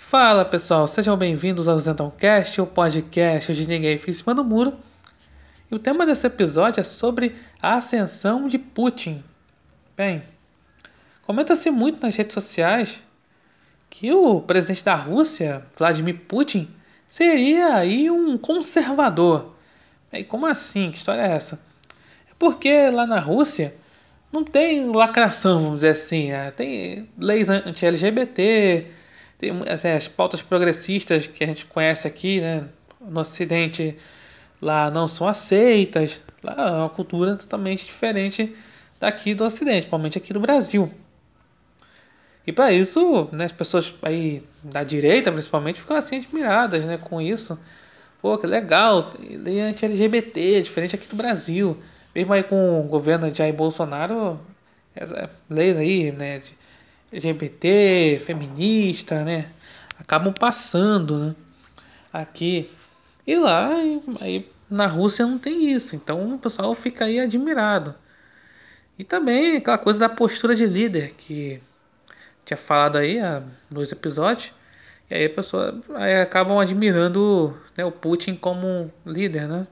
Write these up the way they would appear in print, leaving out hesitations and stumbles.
Fala pessoal, sejam bem-vindos ao ZentãoCast, o podcast de Ninguém Fica em Cima do Muro. E o tema desse episódio é sobre a ascensão de Putin. Bem, comenta-se muito nas redes sociais que o presidente da Rússia, Vladimir Putin, seria aí um conservador. E como assim? Que história é essa? É porque lá na Rússia não tem lacração, vamos dizer assim, né? Tem leis anti-LGBT, tem as pautas progressistas que a gente conhece aqui, né? No Ocidente, lá não são aceitas. Lá é uma cultura totalmente diferente daqui do Ocidente, principalmente aqui do Brasil. E para isso, né, as pessoas aí da direita, principalmente, ficam assim admiradas, né, com isso. Pô, que legal, lei anti-LGBT, diferente aqui do Brasil. Mesmo aí com o governo de Jair Bolsonaro, essa leis aí, né, de LGBT, feminista, né, acabam passando, né, aqui. E lá, aí na Rússia não tem isso, então o pessoal fica aí admirado. E também aquela coisa da postura de líder que tinha falado aí há 2 episódios. E aí a pessoa aí acabam admirando, né, o Putin como líder, né?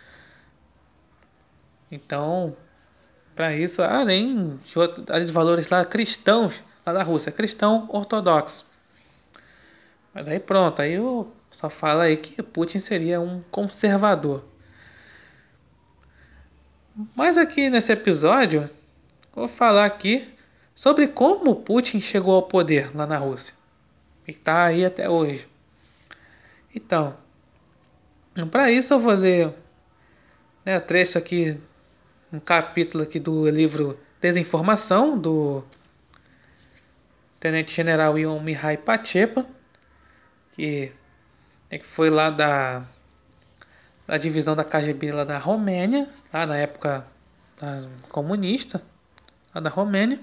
Então, para isso, além de valores lá cristãos, lá da Rússia, cristão ortodoxo. Mas aí pronto, aí eu só falo aí que Putin seria um conservador. Mas aqui nesse episódio, vou falar aqui sobre como Putin chegou ao poder lá na Rússia. E está aí até hoje. Então, para isso eu vou ler, né, trecho aqui, um capítulo aqui do livro Desinformação, do Tenente-General Ion Mihai Pachepa, que, que foi lá da divisão da KGB lá da Romênia, lá na época comunista, lá da Romênia.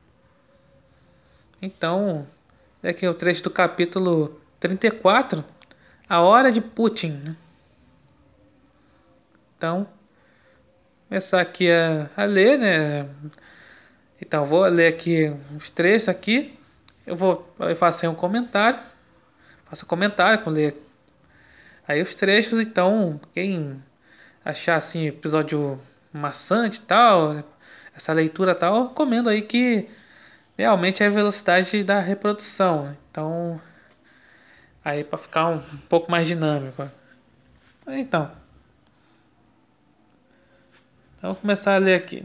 Então, aqui é o trecho do capítulo 34, A Hora de Putin, né? Então, começar aqui a ler, né? Então, vou ler aqui os trechos aqui. Eu faço aí um comentário. Faço um comentário com ler aí os trechos. Então, quem achar assim episódio maçante e tal, essa leitura e tal, eu recomendo aí que realmente é a velocidade da reprodução, né? Então, aí para ficar um pouco mais dinâmico. Então, vou começar a ler aqui.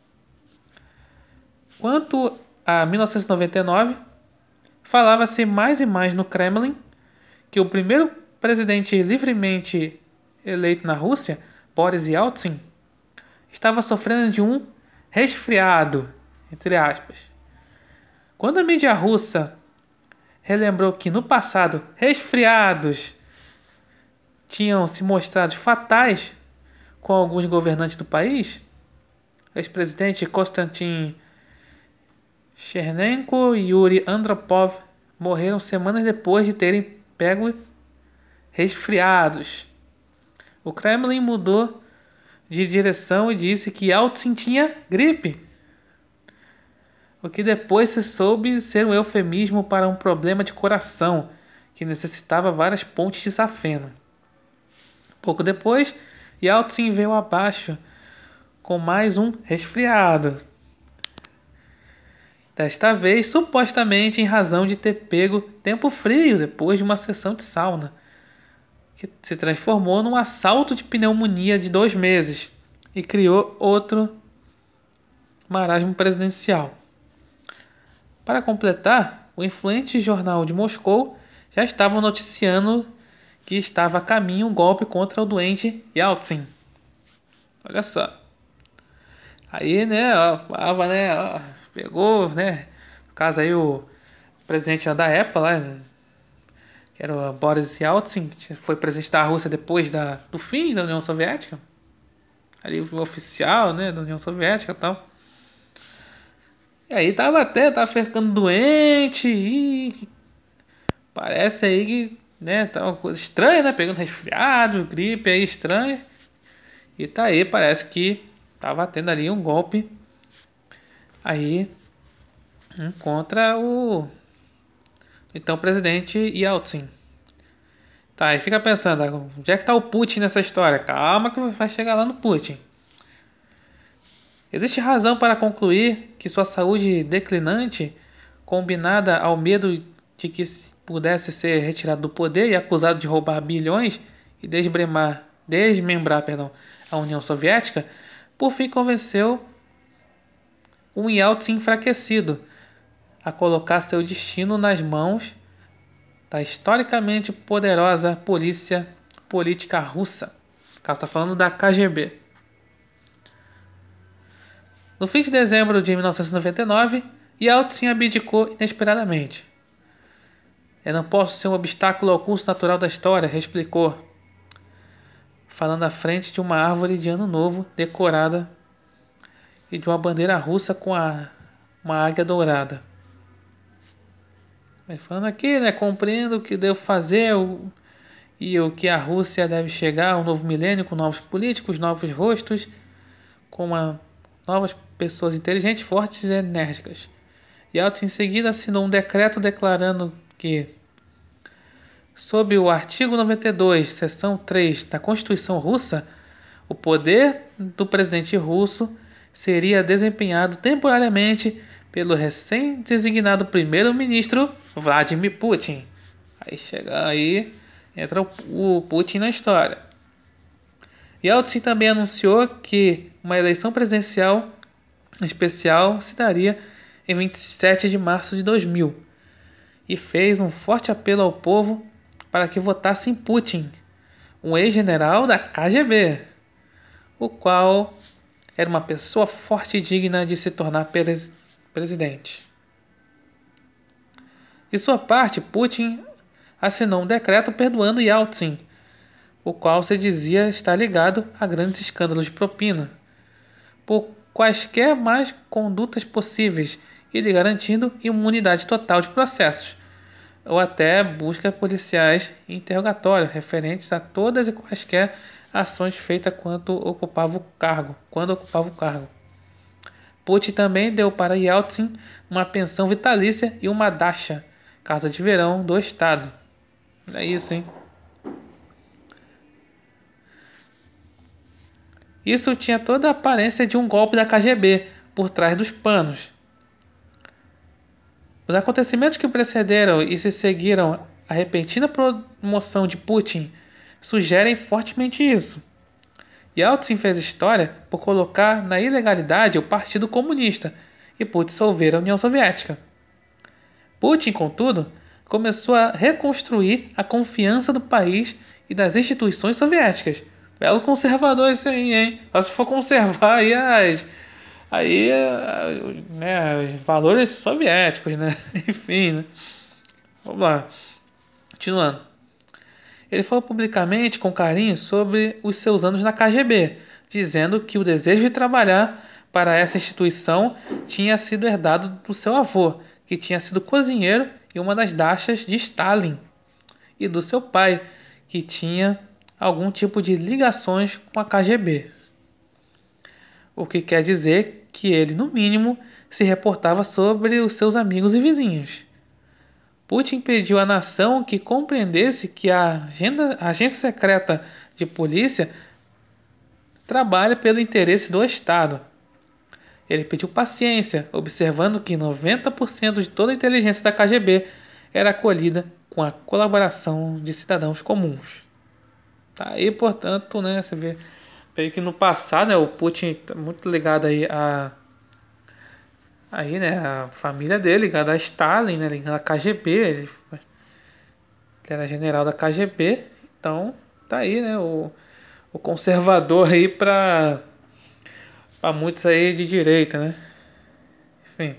Quanto a 1999, falava-se mais e mais no Kremlin que o primeiro presidente livremente eleito na Rússia, Boris Yeltsin, estava sofrendo de um resfriado, entre aspas. Quando a mídia russa relembrou que no passado resfriados tinham se mostrado fatais com alguns governantes do país, o ex-presidente Konstantin Chernenko e Yuri Andropov morreram semanas depois de terem pego resfriados. O Kremlin mudou de direção e disse que Yeltsin tinha gripe, o que depois se soube ser um eufemismo para um problema de coração que necessitava várias pontes de safena. Pouco depois, Yeltsin veio abaixo com mais um resfriado. Desta vez, supostamente em razão de ter pego tempo frio depois de uma sessão de sauna, que se transformou num assalto de pneumonia de 2 meses e criou outro marasmo presidencial. Para completar, o influente jornal de Moscou já estava noticiando que estava a caminho um golpe contra o doente Yeltsin. Olha só. Aí, né, falava, né, pegou, né, no caso aí o presidente da Apple, né, que era o Boris Yeltsin, que foi presidente da Rússia depois do fim da União Soviética, ali o oficial, né, da União Soviética e tal. E aí tava ficando doente e parece aí que, né, tá uma coisa estranha, né, pegando resfriado, gripe aí estranha. E tá aí, parece que tava tendo ali um golpe aí contra o então presidente Yeltsin. Tá, e fica pensando, onde é que tá o Putin nessa história? Calma que vai chegar lá no Putin. Existe razão para concluir que sua saúde declinante, combinada ao medo de que pudesse ser retirado do poder e acusado de roubar bilhões e desmembrar, a União Soviética, por fim convenceu um Yeltsin enfraquecido a colocar seu destino nas mãos da historicamente poderosa polícia política russa. O caso está falando da KGB. No fim de dezembro de 1999, Yeltsin abdicou inesperadamente. Eu não posso ser um obstáculo ao curso natural da história, explicou, falando à frente de uma árvore de ano novo decorada e de uma bandeira russa com uma águia dourada. Falando aqui, né, compreendo o que devo fazer e o que a Rússia deve chegar ao novo milênio com novos políticos, novos rostos, novas pessoas inteligentes, fortes e enérgicas. Yeltsin em seguida assinou um decreto declarando que, sob o artigo 92, seção 3 da Constituição Russa, o poder do presidente russo seria desempenhado temporariamente pelo recém-designado primeiro-ministro Vladimir Putin. Aí entra o Putin na história. Yeltsin também anunciou que uma eleição presidencial especial se daria em 27 de março de 2000 e fez um forte apelo ao povo para que votasse em Putin, um ex-general da KGB, o qual era uma pessoa forte e digna de se tornar presidente. De sua parte, Putin assinou um decreto perdoando Yeltsin, o qual se dizia estar ligado a grandes escândalos de propina, por quaisquer mais condutas possíveis e lhe garantindo imunidade total de processos, ou até buscas policiais e interrogatório referentes a todas e quaisquer ações feitas quando ocupava o cargo. Putin também deu para Yeltsin uma pensão vitalícia e uma dacha, casa de verão do Estado. É isso, hein? Isso tinha toda a aparência de um golpe da KGB por trás dos panos. Os acontecimentos que precederam e se seguiram a repentina promoção de Putin sugerem fortemente isso. Yeltsin fez história por colocar na ilegalidade o Partido Comunista e por dissolver a União Soviética. Putin, contudo, começou a reconstruir a confiança do país e das instituições soviéticas. Belo conservador esse aí, hein? Só se for conservar os valores soviéticos, né? Enfim, né? Vamos lá. Continuando. Ele falou publicamente com carinho sobre os seus anos na KGB, dizendo que o desejo de trabalhar para essa instituição tinha sido herdado do seu avô, que tinha sido cozinheiro em uma das dachas de Stalin, e do seu pai, que tinha algum tipo de ligações com a KGB. O que quer dizer que ele, no mínimo, se reportava sobre os seus amigos e vizinhos. Putin pediu à nação que compreendesse que a agência secreta de polícia trabalha pelo interesse do Estado. Ele pediu paciência, observando que 90% de toda a inteligência da KGB era acolhida com a colaboração de cidadãos comuns. Tá aí, portanto, né, você vê que no passado, né, o Putin tá muito ligado a família dele, ligada a Stalin, né, ligada a KGB, ele era general da KGB, então tá aí, né, o conservador aí para muitos aí de direita, né, enfim.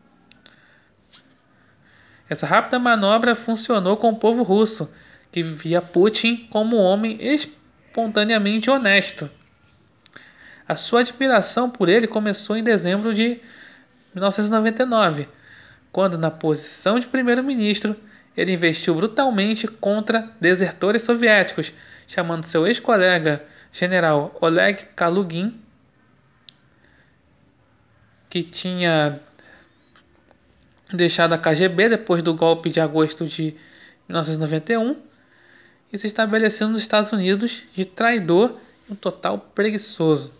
Essa rápida manobra funcionou com o povo russo, que via Putin como um homem espontaneamente honesto. A sua admiração por ele começou em dezembro de 1999, quando, na posição de primeiro-ministro, ele investiu brutalmente contra desertores soviéticos, chamando seu ex-colega general Oleg Kalugin, que tinha deixado a KGB depois do golpe de agosto de 1991 e se estabelecendo nos Estados Unidos de traidor e um total preguiçoso.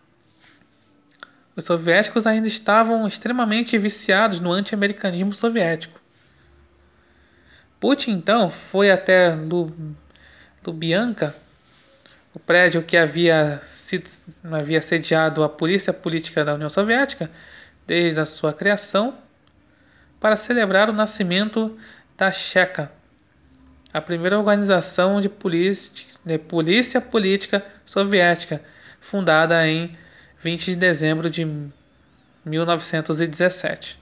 Os soviéticos ainda estavam extremamente viciados no anti-americanismo soviético. Putin, então, foi até Lubyanka, o prédio que havia sediado a polícia política da União Soviética desde a sua criação, para celebrar o nascimento da Checa, a primeira organização de polícia política soviética, fundada em 20 de dezembro de 1917.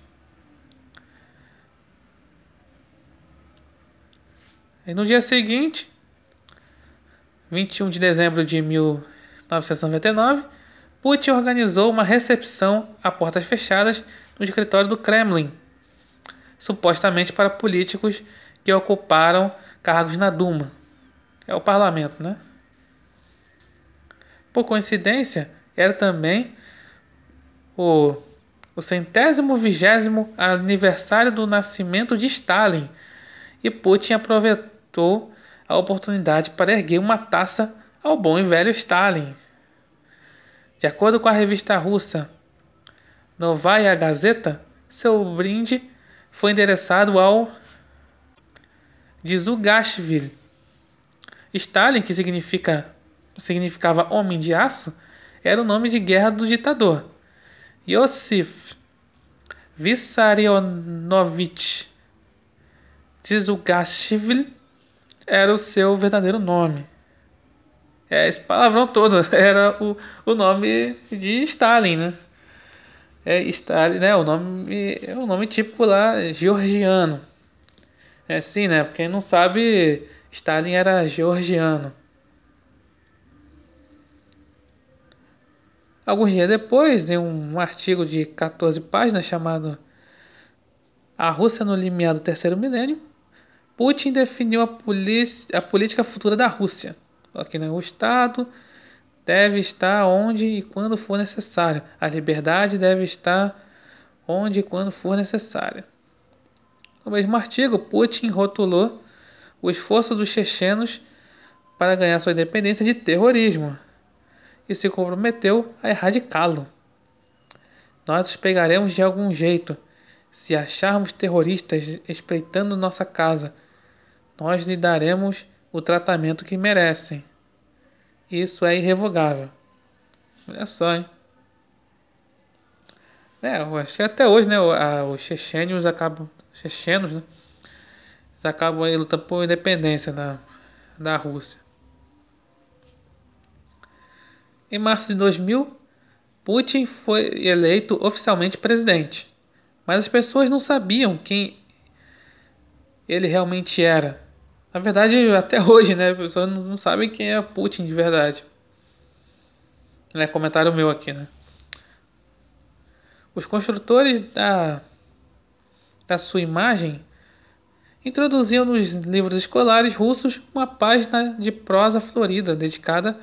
E no dia seguinte, 21 de dezembro de 1999, Putin organizou uma recepção a portas fechadas no escritório do Kremlin, supostamente para políticos que ocuparam cargos na Duma, é o parlamento, né? Por coincidência, era também o 120º aniversário do nascimento de Stalin, e Putin aproveitou a oportunidade para erguer uma taça ao bom e velho Stalin. De acordo com a revista russa Novaya Gazeta, seu brinde foi endereçado ao Dzhugashvili. Stalin, que significava homem de aço, era o nome de guerra do ditador. Iosif Vissarionovich Dzhugashvili era o seu verdadeiro nome. Esse palavrão todo era o nome de Stalin, né? Stalin, né? É o nome típico lá, georgiano. É sim, né? Pra quem não sabe, Stalin era georgiano. Alguns dias depois, em um artigo de 14 páginas chamado A Rússia no Limiar do Terceiro Milênio, Putin definiu a política futura da Rússia. Aqui, né? O Estado deve estar onde e quando for necessário. A liberdade deve estar onde e quando for necessária. No mesmo artigo, Putin rotulou o esforço dos chechenos para ganhar sua independência de terrorismo e se comprometeu a erradicá-lo. Nós os pegaremos de algum jeito. Se acharmos terroristas espreitando nossa casa, nós lhe daremos o tratamento que merecem. Isso é irrevogável. Olha só, hein? Eu acho que até hoje, né, os chechenos acabam... Chechenos, né? Eles acabam aí lutando por independência da Rússia. Em março de 2000, Putin foi eleito oficialmente presidente. Mas as pessoas não sabiam quem ele realmente era. Na verdade, até hoje, né? As pessoas não sabem quem é Putin de verdade. É comentário meu aqui, né? Os construtores da sua imagem introduziam nos livros escolares russos uma página de prosa florida dedicada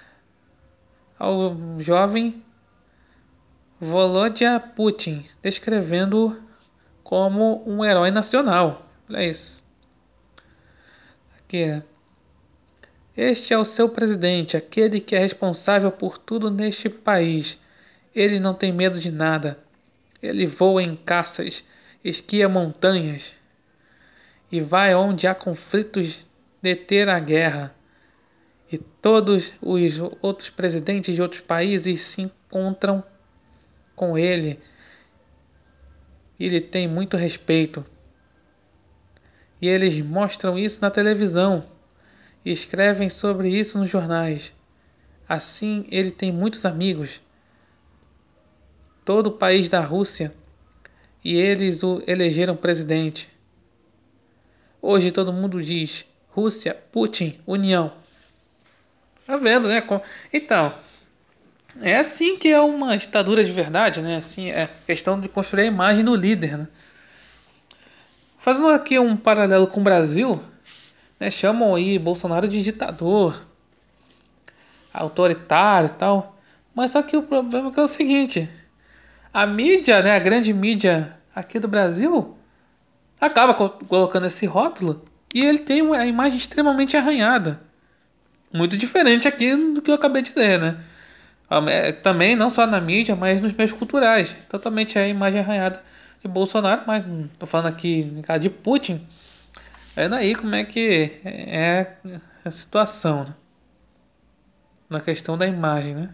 ao jovem Volodya Putin, descrevendo-o como um herói nacional. Olha isso. Aqui é. Este é o seu presidente, aquele que é responsável por tudo neste país. Ele não tem medo de nada. Ele voa em caças, esquia montanhas e vai onde há conflitos deter a guerra. E todos os outros presidentes de outros países se encontram com ele. Ele tem muito respeito. E eles mostram isso na televisão e escrevem sobre isso nos jornais. Assim, ele tem muitos amigos. Todo o país da Rússia, e eles o elegeram presidente. Hoje todo mundo diz Rússia, Putin, União. Tá vendo, né? Então, é assim que é uma ditadura de verdade, né? Assim, é questão de construir a imagem do líder, né? Fazendo aqui um paralelo com o Brasil, né? Chamam aí Bolsonaro de ditador, autoritário e tal. Mas só que o problema é o seguinte: a mídia, né? A grande mídia aqui do Brasil acaba colocando esse rótulo e ele tem uma imagem extremamente arranhada. Muito diferente aqui do que eu acabei de ler, né? Também, não só na mídia, mas nos meios culturais. Totalmente a imagem arranhada de Bolsonaro, mas tô falando aqui em caso de Putin. É daí como é que é a situação, né? Na questão da imagem, né?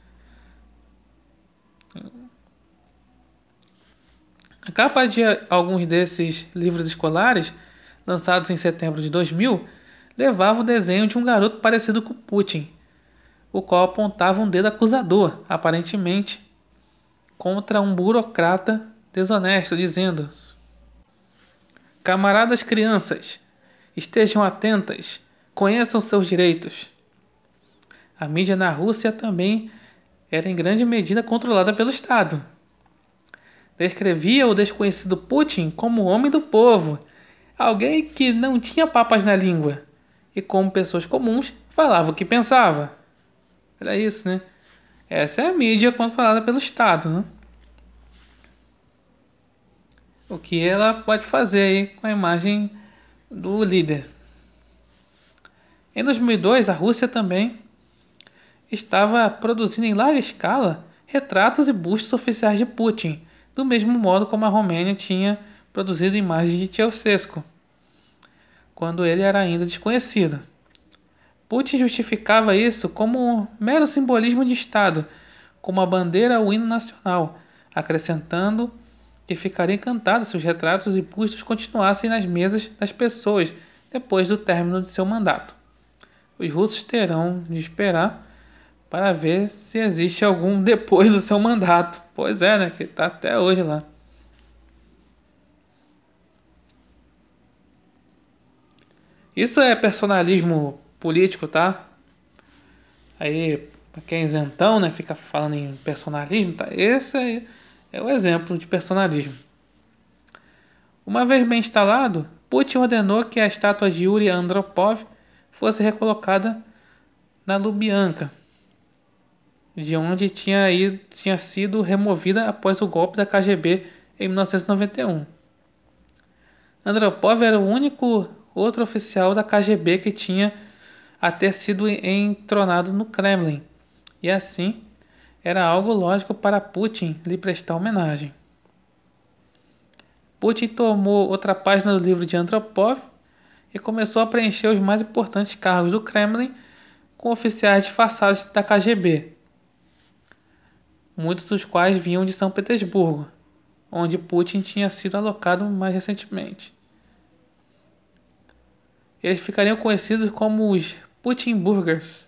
A capa de alguns desses livros escolares, lançados em setembro de 2000, levava o desenho de um garoto parecido com Putin, o qual apontava um dedo acusador, aparentemente, contra um burocrata desonesto, dizendo: Camaradas crianças, estejam atentas, conheçam seus direitos. A mídia na Rússia também era em grande medida controlada pelo Estado. Descrevia o desconhecido Putin como o homem do povo, alguém que não tinha papas na língua, e como pessoas comuns falava o que pensava. Era isso, né? Essa é a mídia controlada pelo Estado, né? O que ela pode fazer aí com a imagem do líder. Em 2002, a Rússia também estava produzindo em larga escala retratos e bustos oficiais de Putin, do mesmo modo como a Romênia tinha produzido imagens de Ceausescu, quando ele era ainda desconhecido. Putin justificava isso como um mero simbolismo de Estado, como a bandeira ou o hino nacional, acrescentando que ficaria encantado se os retratos e bustos continuassem nas mesas das pessoas depois do término de seu mandato. Os russos terão de esperar para ver se existe algum depois do seu mandato. Pois é, né? Que está até hoje lá. Isso é personalismo político, tá? Aí, pra quem é isentão, né? Fica falando em personalismo, tá? Esse aí é o exemplo de personalismo. Uma vez bem instalado, Putin ordenou que a estátua de Yuri Andropov fosse recolocada na Lubyanka, de onde tinha sido removida após o golpe da KGB em 1991. Andropov era o único outro oficial da KGB que tinha a ter sido entronado no Kremlin, e assim era algo lógico para Putin lhe prestar homenagem. Putin tomou outra página do livro de Andropov e começou a preencher os mais importantes cargos do Kremlin com oficiais disfarçados da KGB, muitos dos quais vinham de São Petersburgo, onde Putin tinha sido alocado mais recentemente. Eles ficariam conhecidos como os Putinburgers.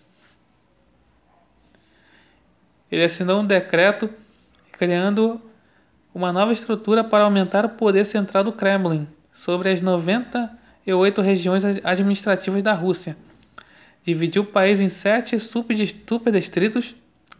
Ele assinou um decreto criando uma nova estrutura para aumentar o poder central do Kremlin sobre as 98 regiões administrativas da Rússia. Dividiu o país em 7 superdistritos,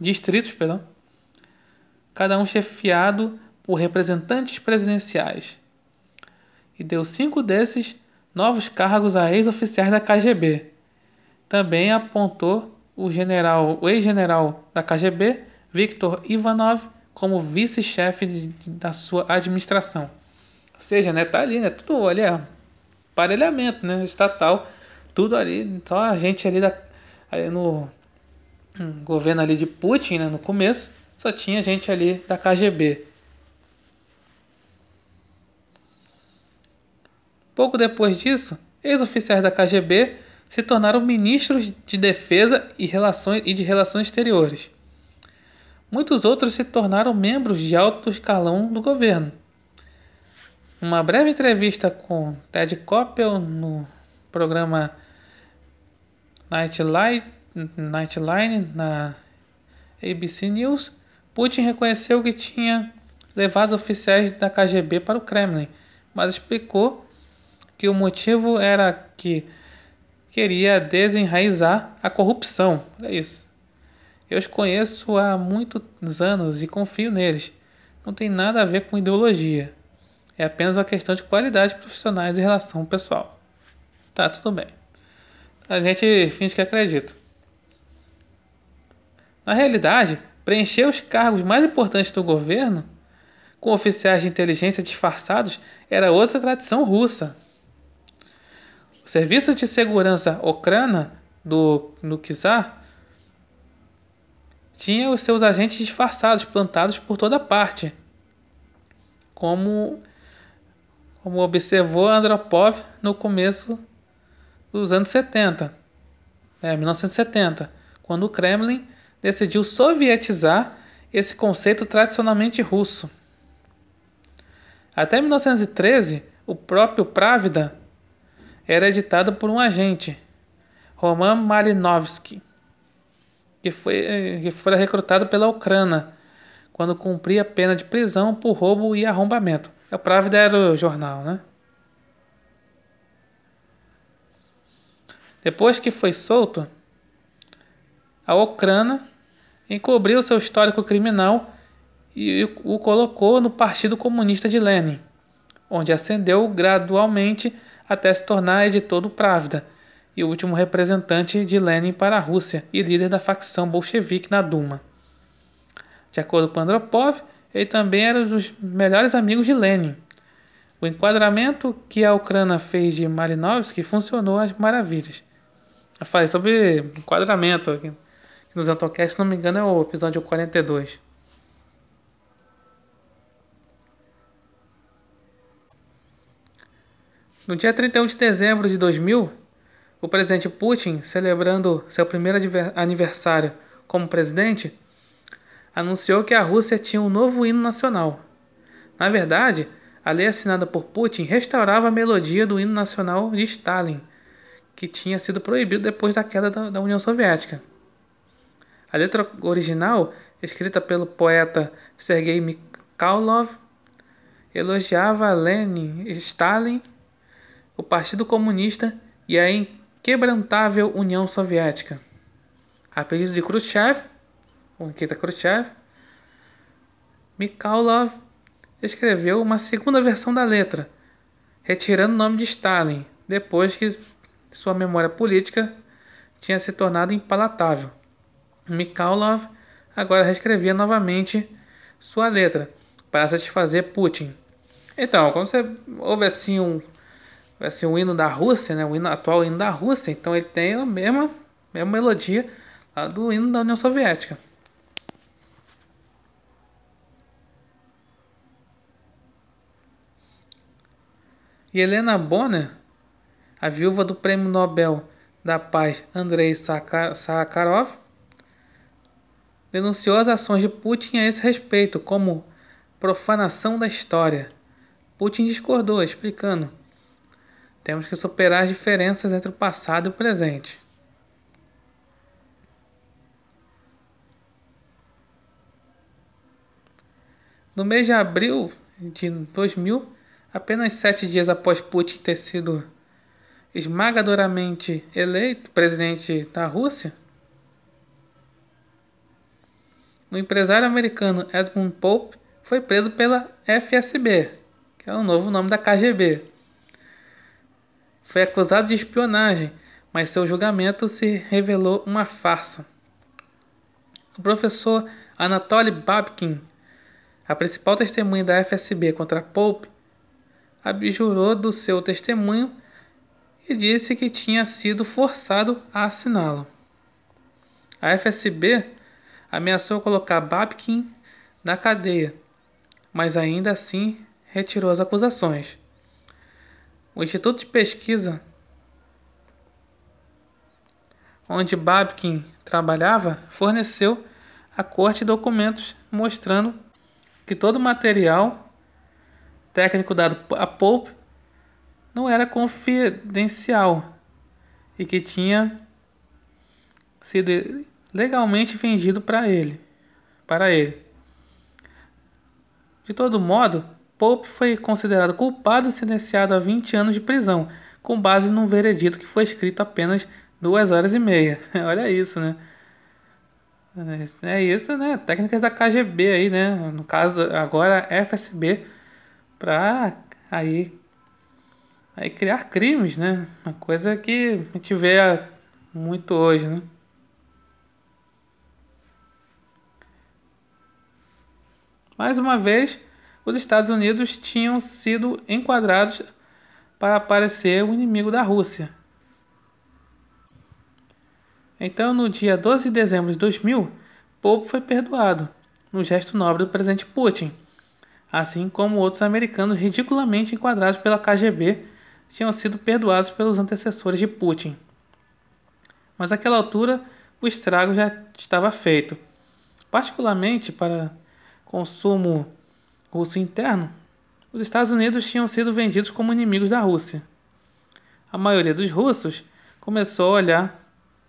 cada um chefiado por representantes presidenciais, e deu 5 desses novos cargos a ex-oficiais da KGB. Também apontou o ex-general da KGB, Viktor Ivanov, como vice-chefe da sua administração. Ou seja, né, tá ali, né, tudo ali, aparelhamento, né, estatal, tudo ali, só a gente ali no governo ali de Putin, né, no começo, só tinha gente ali da KGB. Pouco depois disso, ex-oficiais da KGB se tornaram ministros de defesa e de relações exteriores. Muitos outros se tornaram membros de alto escalão do governo. Uma breve entrevista com Ted Koppel no programa Nightline na ABC News, Putin reconheceu que tinha levado oficiais da KGB para o Kremlin, mas explicou que o motivo era que queria desenraizar a corrupção. É isso. Eu os conheço há muitos anos e confio neles. Não tem nada a ver com ideologia. É apenas uma questão de qualidades profissionais e relação pessoal. Tá, tudo bem. A gente finge que acredita. Na realidade, preencher os cargos mais importantes do governo com oficiais de inteligência disfarçados era outra tradição russa. O Serviço de Segurança Okhrana do czar tinha os seus agentes disfarçados plantados por toda parte, como observou Andropov no começo dos anos 1970, quando o Kremlin decidiu sovietizar esse conceito tradicionalmente russo. Até 1913, o próprio Pravda era editado por um agente, Roman Malinovsky, que fora recrutado pela Ucrânia quando cumpria pena de prisão por roubo e arrombamento. O Pravda era o jornal, né? Depois que foi solto, a Ucrânia encobriu seu histórico criminal e o colocou no Partido Comunista de Lenin, onde ascendeu gradualmente até se tornar editor do Pravda e o último representante de Lenin para a Rússia e líder da facção bolchevique na Duma. De acordo com Andropov, ele também era um dos melhores amigos de Lenin. O enquadramento que a Ucrânia fez de Malinovsky funcionou às maravilhas. Eu falei sobre enquadramento aqui no Zantocast, se não me engano, é o episódio 42. No dia 31 de dezembro de 2000, o presidente Putin, celebrando seu primeiro aniversário como presidente, anunciou que a Rússia tinha um novo hino nacional. Na verdade, a lei assinada por Putin restaurava a melodia do hino nacional de Stalin, que tinha sido proibido depois da queda da União Soviética. A letra original, escrita pelo poeta Sergei Mikhailov, elogiava Lenin, Stalin, o Partido Comunista e a inquebrantável União Soviética. A pedido de Khrushchev, Mikhailov escreveu uma segunda versão da letra, retirando o nome de Stalin, depois que sua memória política tinha se tornado impalatável. Mikhailov agora reescrevia novamente sua letra para satisfazer Putin. Então, quando você ouve assim um hino da Rússia, né, o atual hino da Rússia, então ele tem a mesma melodia lá do hino da União Soviética. E Helena Bonner, a viúva do Prêmio Nobel da Paz Andrei Sakharov, denunciou as ações de Putin a esse respeito como profanação da história. Putin discordou, explicando: temos que superar as diferenças entre o passado e o presente. No mês de abril de 2000, apenas 7 dias após Putin ter sido esmagadoramente eleito presidente da Rússia, o empresário americano Edmund Pope foi preso pela FSB, que é o novo nome da KGB. Foi acusado de espionagem, mas seu julgamento se revelou uma farsa. O professor Anatoly Babkin, a principal testemunha da FSB contra Pope, abjurou do seu testemunho e disse que tinha sido forçado a assiná-lo. A FSB ameaçou colocar Babkin na cadeia, mas ainda assim retirou as acusações. O Instituto de Pesquisa onde Babkin trabalhava forneceu à corte documentos mostrando que todo o material técnico dado a Pope não era confidencial e que tinha sido legalmente vendido para ele. De todo modo, Pope foi considerado culpado e sentenciado a 20 anos de prisão, com base num veredito que foi escrito apenas 2 horas e meia. Olha isso, né? É isso, né? Técnicas da KGB aí, né? No caso, agora FSB, para aí criar crimes, né? Uma coisa que a gente vê muito hoje, né? Mais uma vez, os Estados Unidos tinham sido enquadrados para parecer o inimigo da Rússia. Então, no dia 12 de dezembro de 2000, Pope foi perdoado, no gesto nobre do presidente Putin, assim como outros americanos ridiculamente enquadrados pela KGB tinham sido perdoados pelos antecessores de Putin. Mas naquela altura, o estrago já estava feito. Particularmente para consumo russo interno, os Estados Unidos tinham sido vendidos como inimigos da Rússia. A maioria dos russos começou a olhar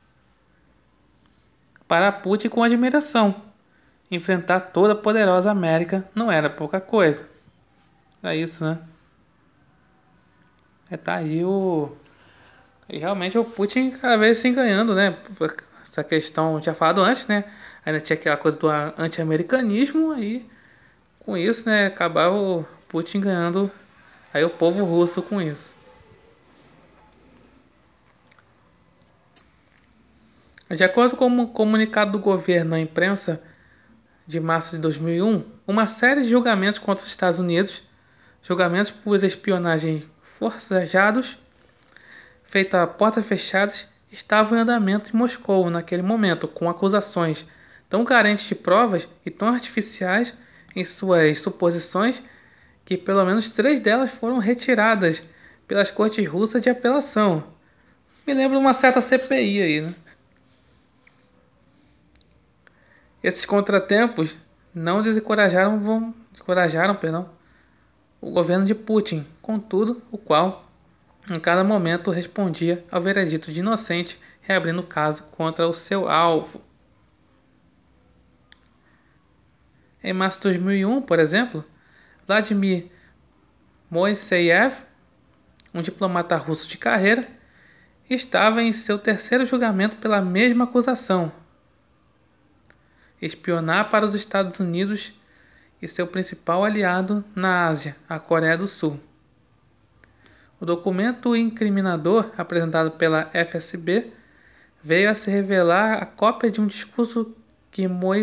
para Putin com admiração. Enfrentar toda a poderosa América não era pouca coisa. É isso, né? Tá aí o... E realmente o Putin cada vez se enganhando, né? Essa questão, eu tinha falado antes, né? Ainda tinha aquela coisa do anti-americanismo, aí com isso, né? Acabava o Putin ganhando aí o povo russo com isso. De acordo com o comunicado do governo à imprensa de março de 2001, uma série de julgamentos contra os Estados Unidos, julgamentos por espionagem forjados, feito a portas fechadas, estavam em andamento em Moscou naquele momento, com acusações tão carentes de provas e tão artificiais em suas suposições que pelo menos 3 delas foram retiradas pelas cortes russas de apelação. Me lembra uma certa CPI aí, né? Esses contratempos não desencorajaram o governo de Putin, contudo, o qual, em cada momento, respondia ao veredito de inocente, reabrindo o caso contra o seu alvo. Em março de 2001, por exemplo, Vladimir Moisseev, um diplomata russo de carreira, estava em seu terceiro julgamento pela mesma acusação: espionar para os Estados Unidos e seu principal aliado na Ásia, a Coreia do Sul. O documento incriminador apresentado pela FSB veio a se revelar a cópia de um discurso que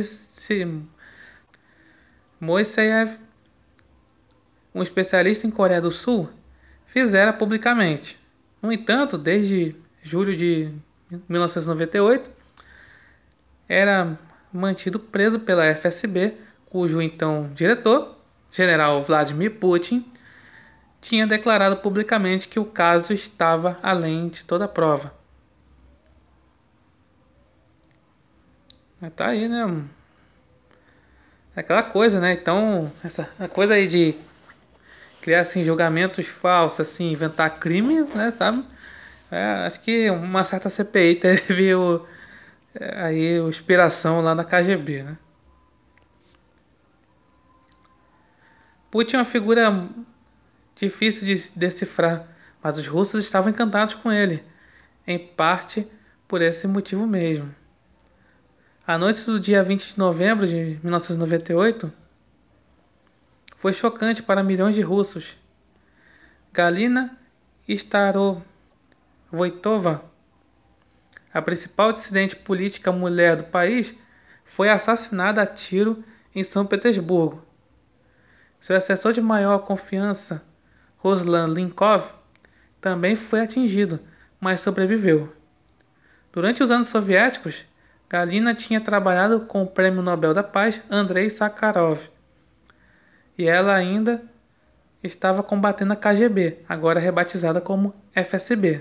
Moisseev, um especialista em Coreia do Sul, fizera publicamente. No entanto, desde julho de 1998, era mantido preso pela FSB, cujo então diretor, general Vladimir Putin, tinha declarado publicamente que o caso estava além de toda prova. Mas tá aí, né? É aquela coisa, né? Então, essa coisa aí de criar assim julgamentos falsos, assim, inventar crime, né, sabe? Acho que uma certa CPI teve aí inspiração lá na KGB, né? Putin é uma figura difícil de decifrar, mas os russos estavam encantados com ele, em parte por esse motivo mesmo. A noite do dia 20 de novembro de 1998 foi chocante para milhões de russos. Galina Starovoitova, a principal dissidente política mulher do país, foi assassinada a tiro em São Petersburgo. Seu assessor de maior confiança, Ruslan Linkov, também foi atingido, mas sobreviveu. Durante os anos soviéticos, Galina tinha trabalhado com o Prêmio Nobel da Paz Andrei Sakharov, e ela ainda estava combatendo a KGB, agora rebatizada como FSB,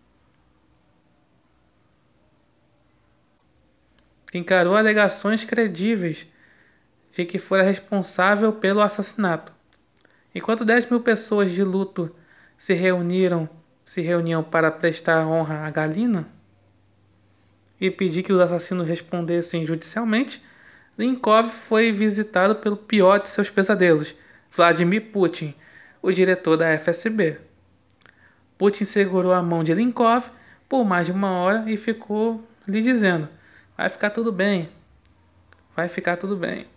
que encarou alegações credíveis de que fora responsável pelo assassinato. Enquanto 10 mil pessoas de luto se reuniam para prestar honra a Galina e pedir que os assassinos respondessem judicialmente, Linkov foi visitado pelo pior de seus pesadelos, Vladimir Putin, o diretor da FSB. Putin segurou a mão de Linkov por mais de 1 hora e ficou lhe dizendo: vai ficar tudo bem, vai ficar tudo bem.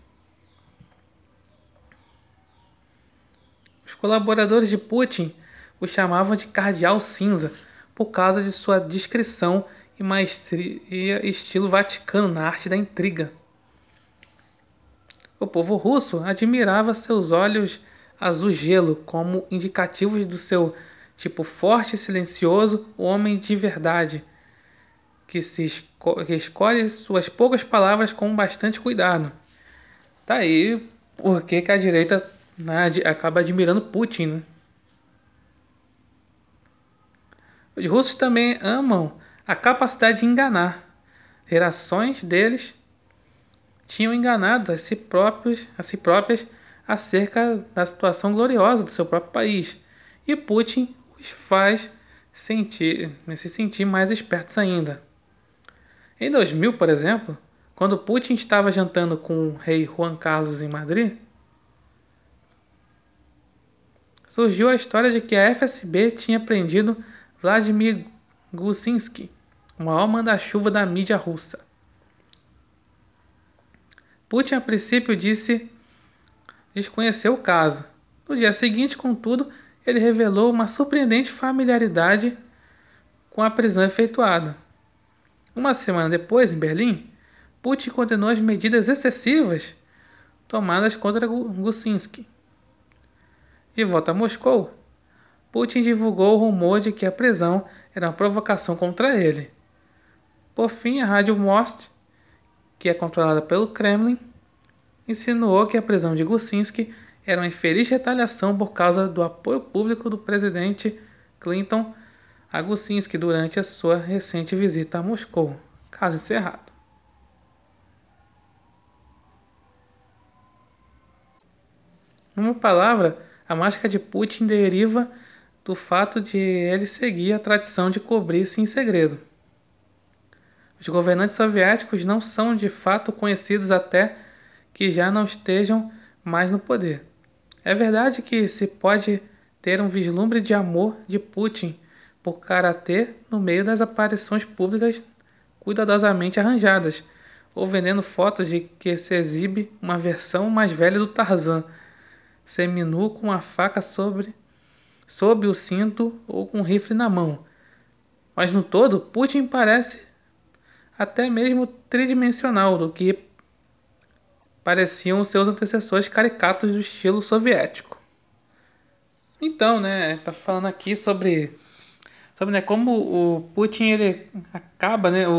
Os colaboradores de Putin o chamavam de Cardeal Cinza por causa de sua discrição e maestria estilo Vaticano na arte da intriga. O povo russo admirava seus olhos azul gelo como indicativos do seu tipo forte e silencioso homem de verdade, que escolhe suas poucas palavras com bastante cuidado. Tá aí por que a direita, né, acaba admirando Putin, né? Os russos também amam a capacidade de enganar. Gerações deles tinham enganado a si próprias acerca da situação gloriosa do seu próprio país. E Putin os faz se sentir mais espertos ainda. Em 2000, por exemplo, quando Putin estava jantando com o rei Juan Carlos em Madrid, surgiu a história de que a FSB tinha prendido Vladimir Gusinsky, o maior manda-chuva da mídia russa. Putin, a princípio, disse desconhecer o caso. No dia seguinte, contudo, ele revelou uma surpreendente familiaridade com a prisão efetuada. Uma semana depois, em Berlim, Putin condenou as medidas excessivas tomadas contra Gusinsky. De volta a Moscou, Putin divulgou o rumor de que a prisão era uma provocação contra ele. Por fim, a rádio Most, que é controlada pelo Kremlin, insinuou que a prisão de Gusinsky era uma infeliz retaliação por causa do apoio público do presidente Clinton a Gusinsky durante a sua recente visita a Moscou. Caso encerrado. Numa palavra, a máscara de Putin deriva do fato de ele seguir a tradição de cobrir-se em segredo. Os governantes soviéticos não são de fato conhecidos até que já não estejam mais no poder. É verdade que se pode ter um vislumbre de amor de Putin por karatê no meio das aparições públicas cuidadosamente arranjadas, ou vendendo fotos de que se exibe uma versão mais velha do Tarzan, seminu com uma faca sob o cinto ou com um rifle na mão. Mas no todo, Putin parece até mesmo tridimensional do que pareciam seus antecessores caricatos do estilo soviético. Então, né, tá falando aqui sobre né, como o Putin ele acaba, né,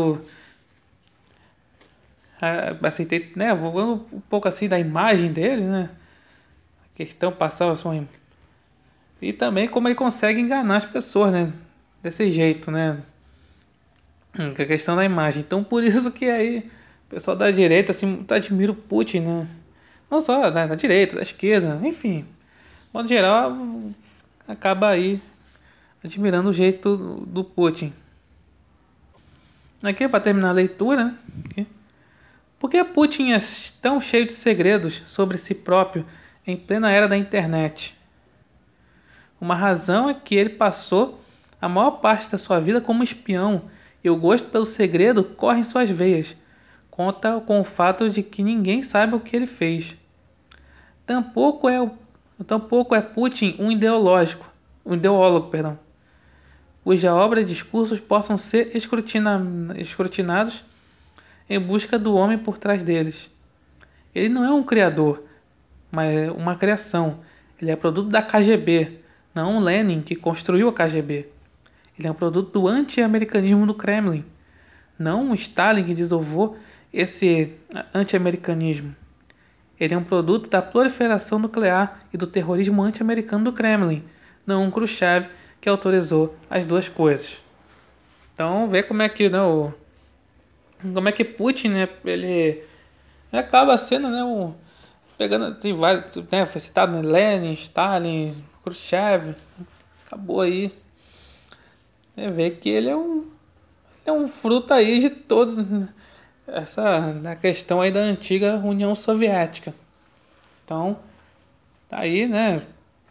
assim, né, vou um pouco assim da imagem dele, né, a questão passar a sua e também como ele consegue enganar as pessoas, né, desse jeito, né, que é a questão da imagem. Então, por isso que aí o pessoal da direita assim muito admira o Putin, né, não só da direita, da esquerda, enfim, de modo geral acaba aí admirando o jeito do Putin. Aqui para terminar a leitura, né? Aqui. Por que Putin é tão cheio de segredos sobre si próprio em plena era da internet? Uma razão é que ele passou a maior parte da sua vida como espião e o gosto pelo segredo corre em suas veias. Conta com o fato de que ninguém sabe o que ele fez. Tampouco é Putin um ideólogo, cuja obra e discursos possam ser escrutinados em busca do homem por trás deles. Ele não é um criador, mas uma criação. Ele é produto da KGB, não um Lenin que construiu a KGB. Ele é um produto do anti-americanismo do Kremlin, não um Stalin que desovou esse anti-americanismo. Ele é um produto da proliferação nuclear e do terrorismo anti-americano do Kremlin, não um Khrushchev que autorizou as duas coisas. Então, vê como é que, né, como é que Putin, né, ele acaba sendo, né, pegando, tem vários, né, foi citado, né, Lenin, Stalin, Khrushchev, acabou aí, vê que ele é um fruto aí de todos, essa da questão aí da antiga União Soviética. Então, tá aí, né,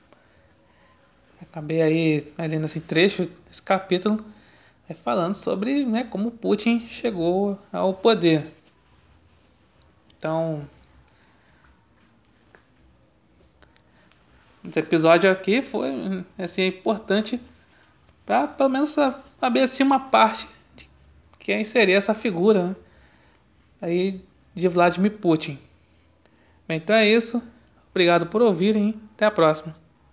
acabei aí lendo esse trecho, esse capítulo, falando sobre, né, como Putin chegou ao poder. Então, esse episódio aqui foi assim, importante para pelo menos saber assim, uma parte de quem seria essa figura, né, aí de Vladimir Putin. Bem, então é isso. Obrigado por ouvirem. Até a próxima.